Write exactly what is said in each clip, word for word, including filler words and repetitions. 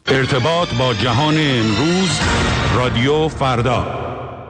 ارتباط با جهان امروز، رادیو فردا.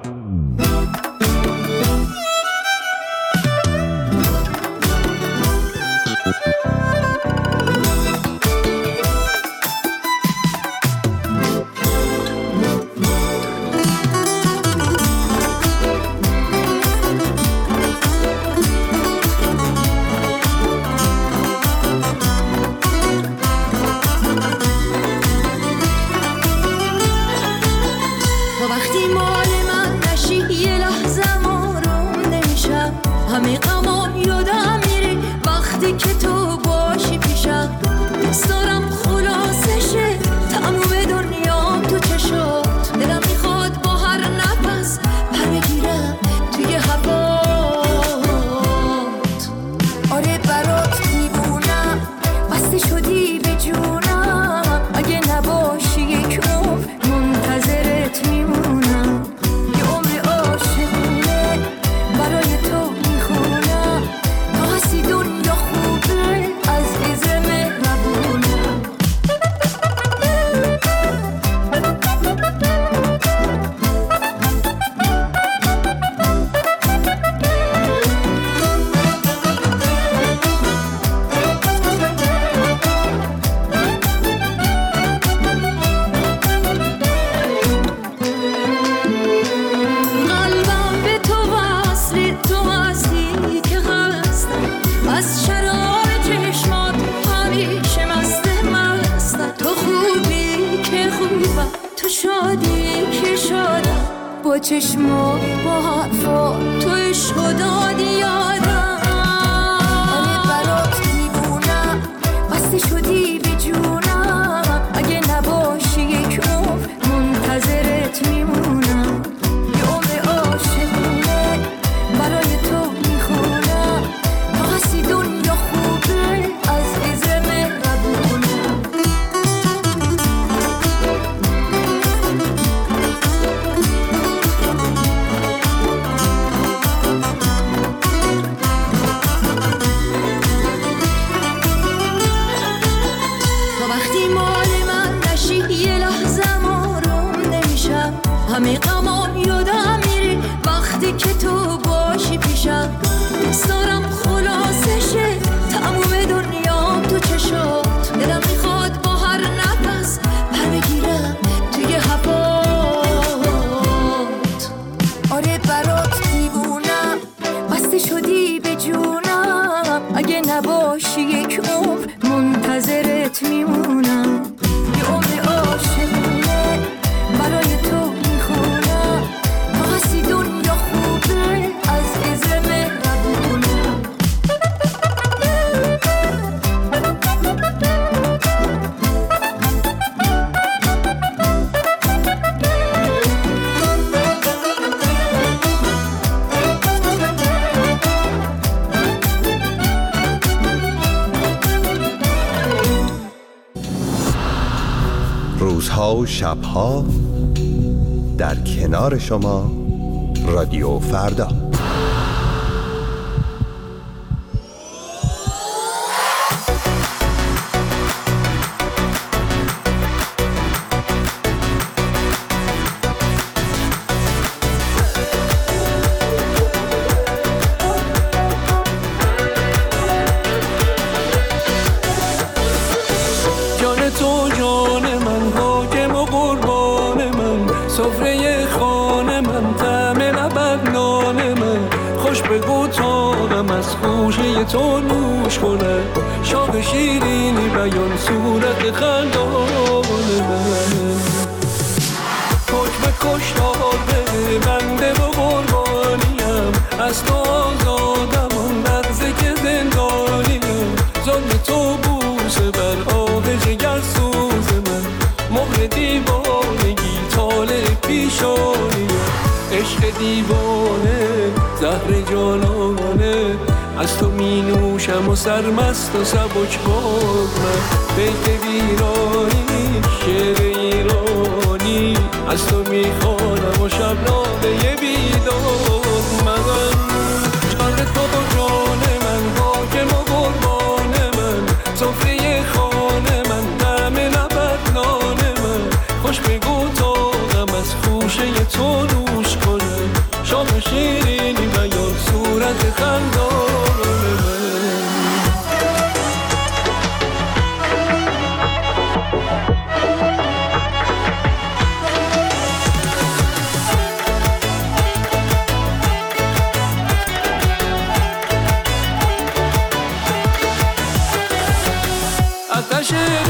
روزها و شبها در کنار شما، رادیو فردا. تو نوش کنه شاق شیرینی بیان صورت خندان من، حکم کشتار بده بنده و قربانیم، از تو آزادم آن لحظه که زندانیم، ظلم تو بوسه بر آه جگر سوز من، مهر دیوانگی طالع پیشانیم، عشق دیوانه زهر جانانه، از تو می نوشم و سرمست و سبک باد من، بیت ویرانی شعر ایرانی، از تو می خوانم و شب نامه بیداد من، جان تو و جان من حاکم و قربان من، سفره خانه من طعم لبت نان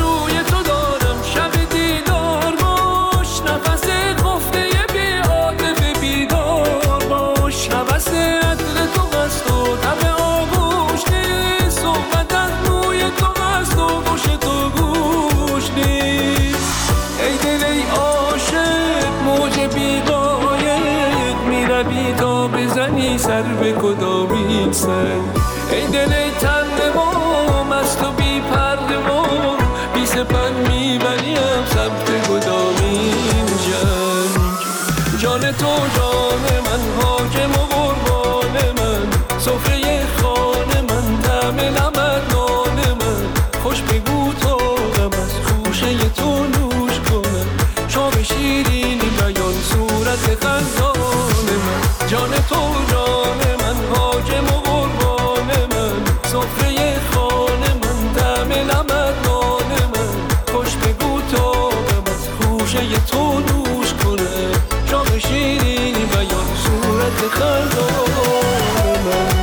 روی تو دارم شب دیدار باش نفس گفته بی عاطفه بیدار باش حوث عطر تو هست و طبع آغوش نیست صحبت از روی تو هست و گوش تو گوش نیست ای دل ای عاشق موج بیقایق میروی تا بزنی سر به کدامین سنگ ای دل ای تن ما مست و بی پرده ما بی سپن میبریم سمت کدامین جنگ جان تو جان من حاکم و قربان من سفره خانه من طعم نمک نان من خوش بگو تا غم از خوشه تو نوش کنم شام شیرینی بیان صورت خندان من جان تو جان من حاکم و قربان من سفره خانه من طعم نمک نان من خوش بگو تا غم از خوشه تو نوش کنم شام شیرینی بیان صورت خندان من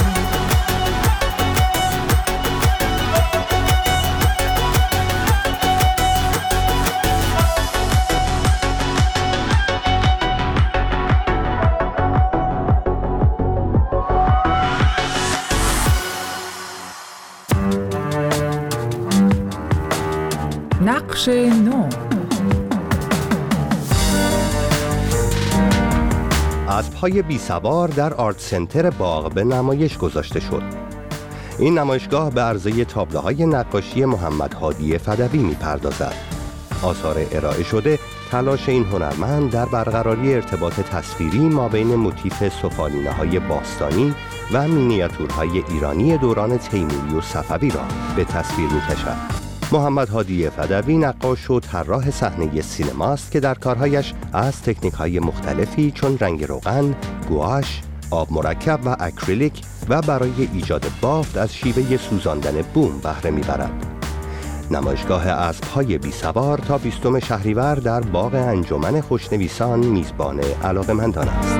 نقش نو. اسب‌های بی‌سوار در آرت سنتر باغ به نمایش گذاشته شد. این نمایشگاه به عرضه تابلوهای نقاشی محمد هادی فدوی می‌پردازد. آثار ارائه شده تلاش این هنرمند در برقراری ارتباط تصویری مابین موتیف سفالینه‌های باستانی و مینیاتورهای ایرانی دوران تیموری و صفوی را به تصویر می‌کشد. محمد هادی فدوی نقاش و طراح صحنه سینما است که در کارهایش از تکنیک‌های مختلفی چون رنگ روغن، گواش، آب مرکب و اکریلیک و برای ایجاد بافت از شیوه سوزاندن بوم بهره می‌برد. نمایشگاه اسب‌های بی‌سوار تا بیستم شهریور در باغ انجمن خوشنویسان میزبان علاقه‌مندان است.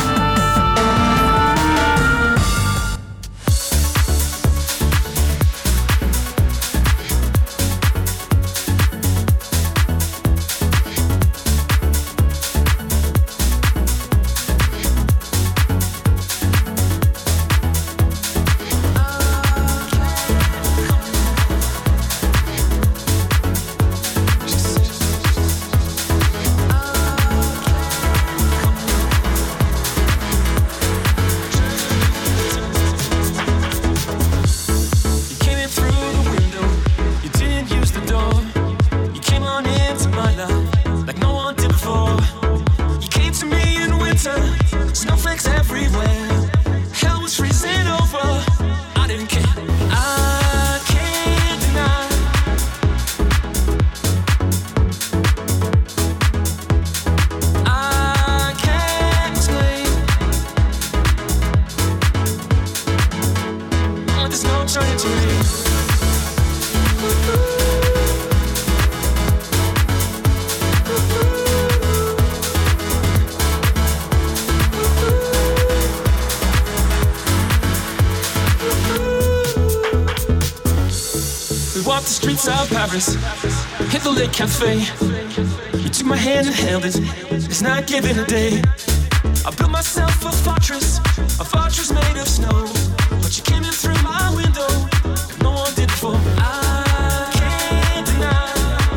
Walked the streets of Paris, hit the Lake Cafe. You took my hand and held it, it's not given a day. I built myself a fortress, a fortress made of snow. But you came in through my window, no one did before. I can't deny.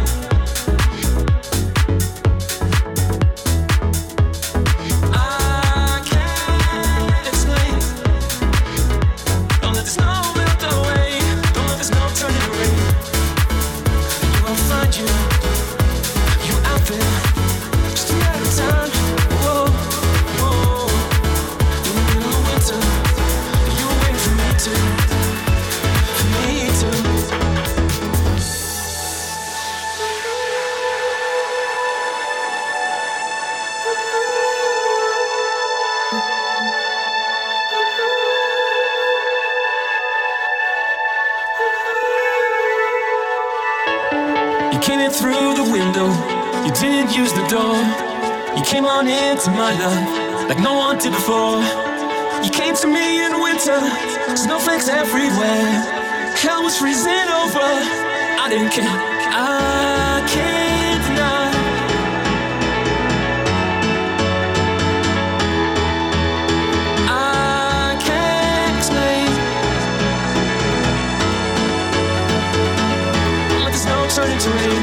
I can't explain. Don't let this snow melt away, don't let this snow turn it away. I'll find you, you out there, just a matter of time. Whoa, whoa. In the middle of winter, you were waiting for me to, for me to. You came in through the window, you didn't use the door. You came on into my life like no one did before. You came to me in winter, snowflakes everywhere. Hell was freezing over, I didn't care. I can't deny. I can't explain. Let the snow turn into rain.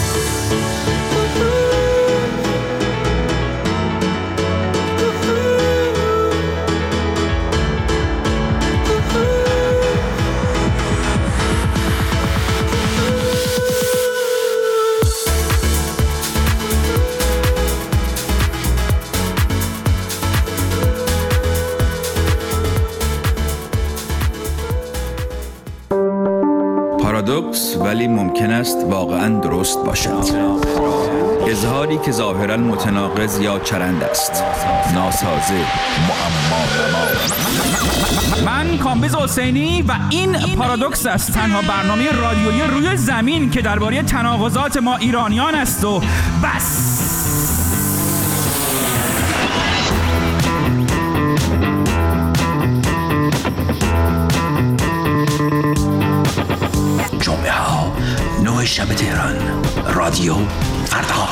پارادوکس ولی ممکن است واقعاً درست باشد. اظهاری که ظاهراً متناقض یا چرند است. ناسازه، معما. من کامبیز حسینی و این پارادوکس است، تنها برنامه رادیویی روی زمین که درباره تناقضات ما ایرانیان است و بس. جمعه ها نه شب تهران، رادیو فردا.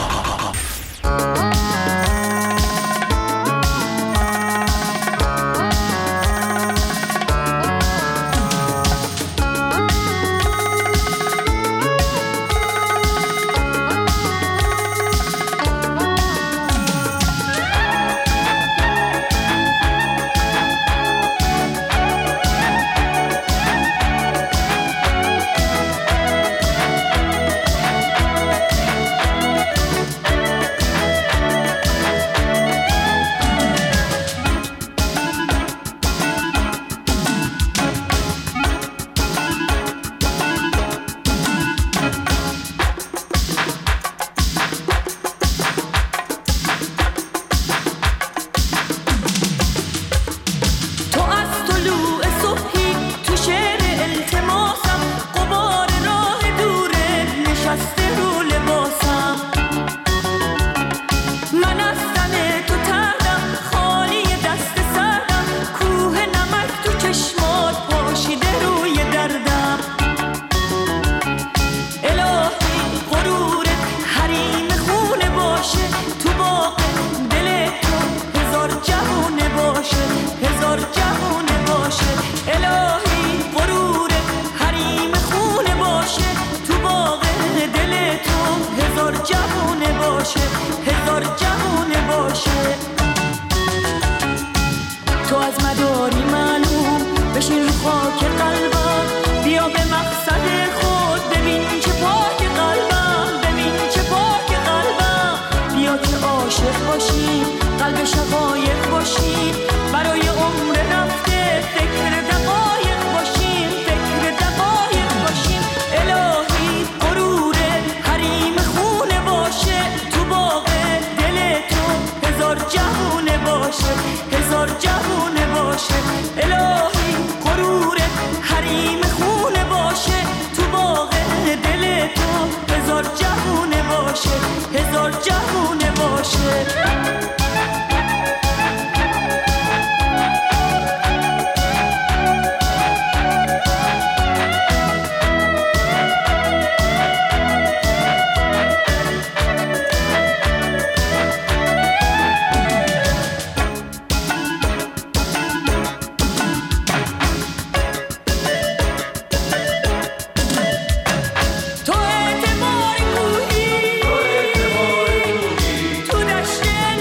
تو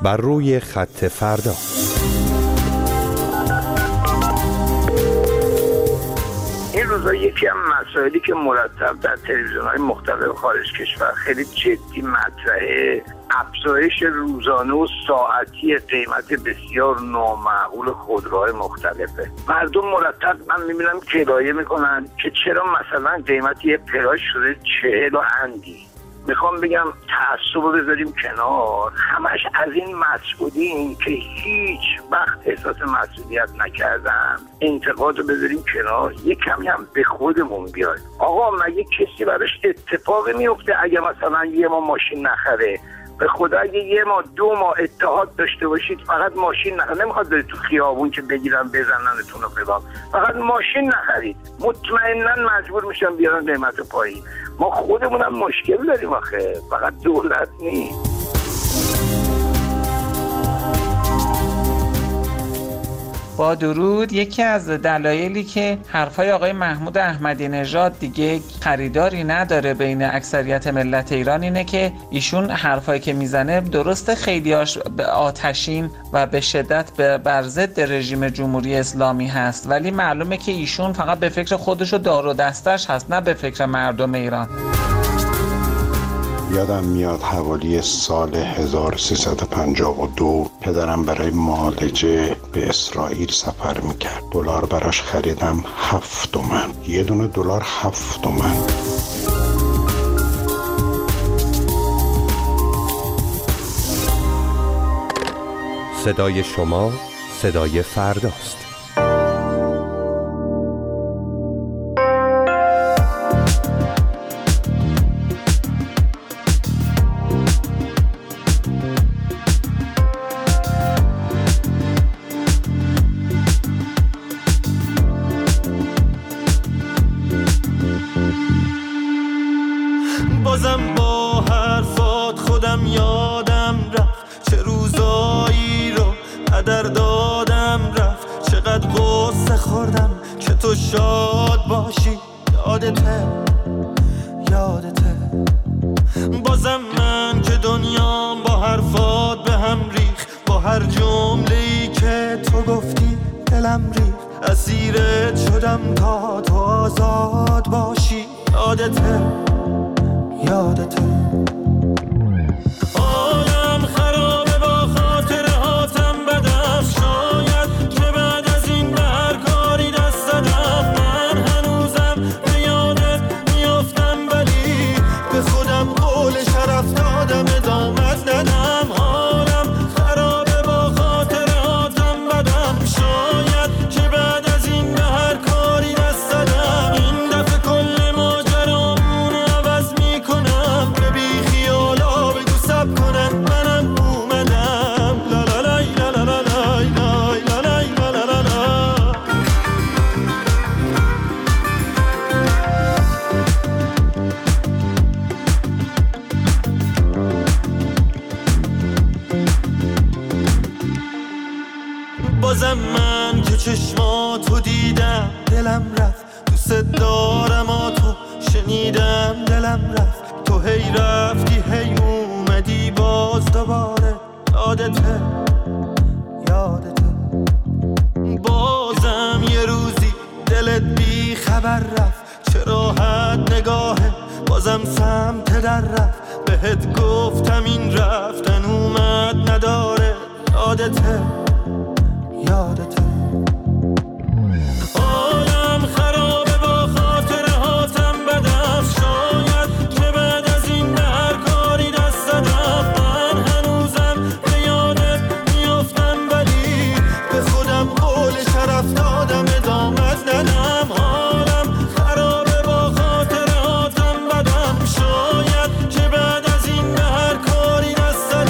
بر روی خط فردا. این روزا یکی از مسائلی که مرتب در تلویزیون‌های مختلف خارج کشور خیلی جدی مطرحه، افزایش روزانه و ساعتی قیمت بسیار نامعقول خودروهای مختلفه. مردم مرتب من میبینم کرایه میکنن که چرا مثلا قیمت یه پلاژ شده چهل و اندی. میخوام بگم تعصب رو بذاریم کنار، همش از این مسئولین که هیچ وقت احساس مسئولیت نکردن انتقاد رو بذاریم کنار، یه کمی هم به خودمون بیایم. آقا مگه کسی براش اتفاقی میفته اگه مثلا یه ما ماشین نخره؟ به خدا اگه یه ما دو ما اتحاد داشته باشید فقط ماشین نخرید، نمیخواد برید تو خیابون که بگیرن بزننتون و فلان، فقط ماشین نخرید، مطمئنا مجبور میشن بیارن قیمت پایین. ما خودمون هم مشکل داریم آخه، فقط دولت نیست. با درود. یکی از دلایلی که حرفای آقای محمود احمدی نژاد دیگه خریداری نداره بین اکثریت ملت ایران اینه که ایشون حرفایی که میزنه درسته خیلیاش به آتشین و به شدت بر ضد رژیم جمهوری اسلامی هست، ولی معلومه که ایشون فقط به فکر خودش و دار و دستش هست، نه به فکر مردم ایران. یادم میاد حوالی سال هزار و سیصد و پنجاه و دو پدرم برای معالجه به اسرائیل سفر میکرد. دلار براش خریدم هفت تومن، یه دونه دلار هفت تومن. صدای شما صدای فرداست. بازم با حرفات خودم یادم رفت، چه روزایی رو هدر دادم رفت، چقدر غصه خوردم که تو شاد باشی. یادته یادته بازم من که دنیام با حرفات به هم ریخ، با هر جمله‌ای که تو گفتی دلم ریخ، اسیرت شدم تا تو آزاد باشی. یادته یادته عالم خرابه با خاطر هاتم بدم، شاید که بعد از این به هر کاری دست دادم، من هنوزم به یادت میافتم ولی به خودم قول شرف دادم ادامت ندم. عالم خرابه با خاطر هاتم بدم، شاید که بعد از این به هر کاری دست دادم، این دفعه کل ماجرامون عوض میکنم، به بی خیالا بگو سب کنن منم اومدم. لا لا لای لا لا لا لای لای لا لای لا لا لا لا. بازم من که چشماتو دیدم دلم رفت، دوست دارم آتو شنیدم دلم رفت، تو هی رفتی هی اومدی باز دوباره. یادته یادته بازم یه روزی دلت بی خبر رفت، چه راحت نگاهه بازم سمت در رفت، بهت گفتم این رفتن اومد نداره. یادته یادته عالم خرابه با خاطر هاتم بدم، شاید که بعد از این به هر کاری دست دادم، من هنوزم به یادت میافتم ولی به خودم قول شرف دادم ادامت ندم. عالم خرابه با خاطر هاتم بدم، شاید که بعد از این به هر کاری دست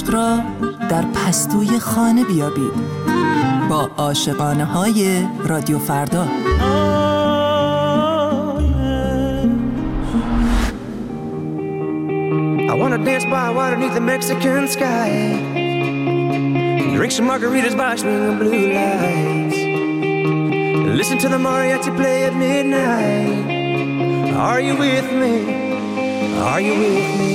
عشق را در پستوی خانه بیابید با عاشقانه های رادیو فردا. I wanna dance by water beneath the Mexican sky. Drink some margaritas by swinging blue lights. Listen to the mariachi play at midnight. Are you with me? Are you with me?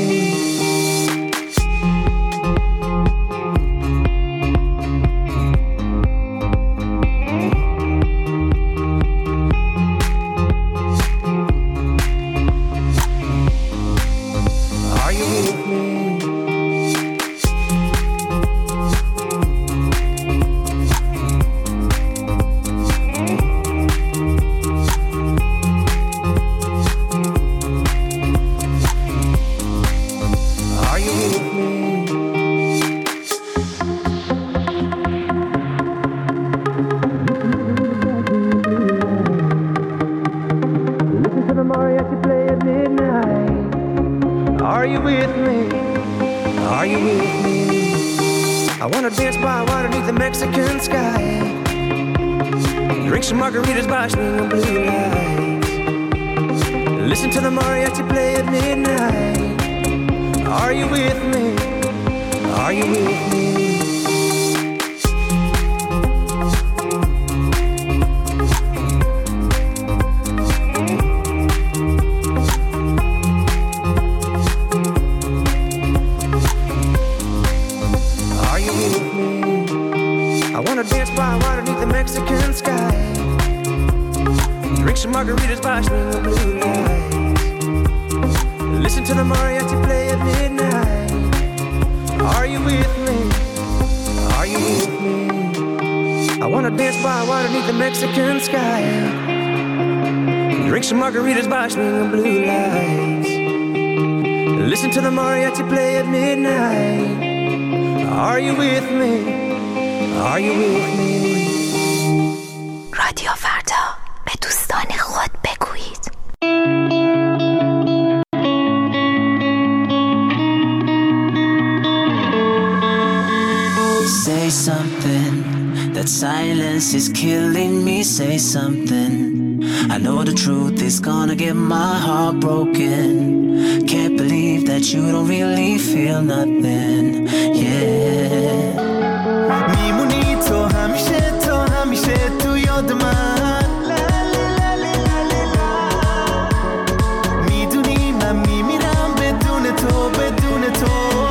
Margaritas by swinging blue lights. Listen to the mariachi play at midnight. Are you with me? Are you with me? رادیو فردا به دوستان خود بگویید. Say something. That silence is killing me. Say something. I know the truth is gonna get my heart broken. Can't believe that you don't really feel nothing. Yeah. میمونی تو همیشه تو همیشه تو یاد من. میدونی من میمیرم بدون تو بدون تو.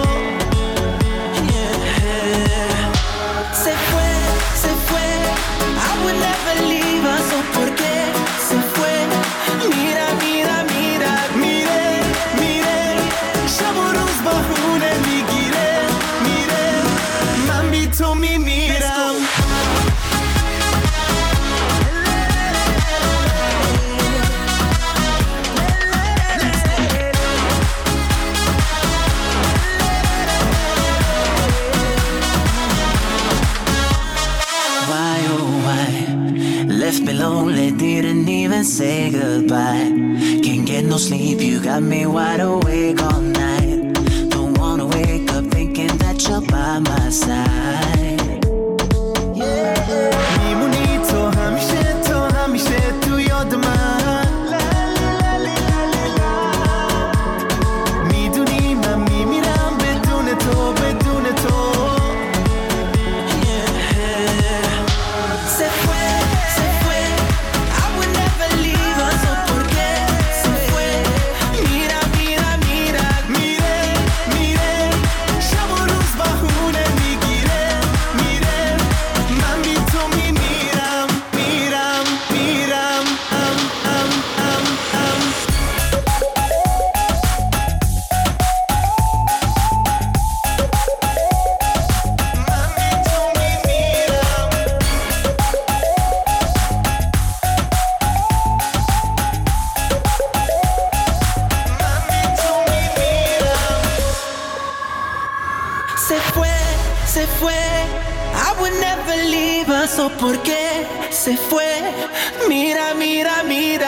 Se fue, se fue. I would never leave her. So por qué se fue? Mira, mira, mira, mire, mire. شب و روز بارونه میگیره میره. من بی تو میمیرم. Left me lonely, didn't even say goodbye. Can't get no sleep, you got me wide awake all night. Don't wanna wake up thinking that you're by my side. میمونی تو همیشه تو همیشه تو یاد من. میدونی من میمیرم بدون تو بدون تو. Se fue, se fue. I would never leave her. So por qué se fue? Mira, mira, mira, mire, mire. شب و روز بهونه میگیره میره. من بی تو میمیرم میرم میرم. ام ام ام ام. Se fue, se fue. I would never leave her. So por qué se fue? Mira, mira, mira.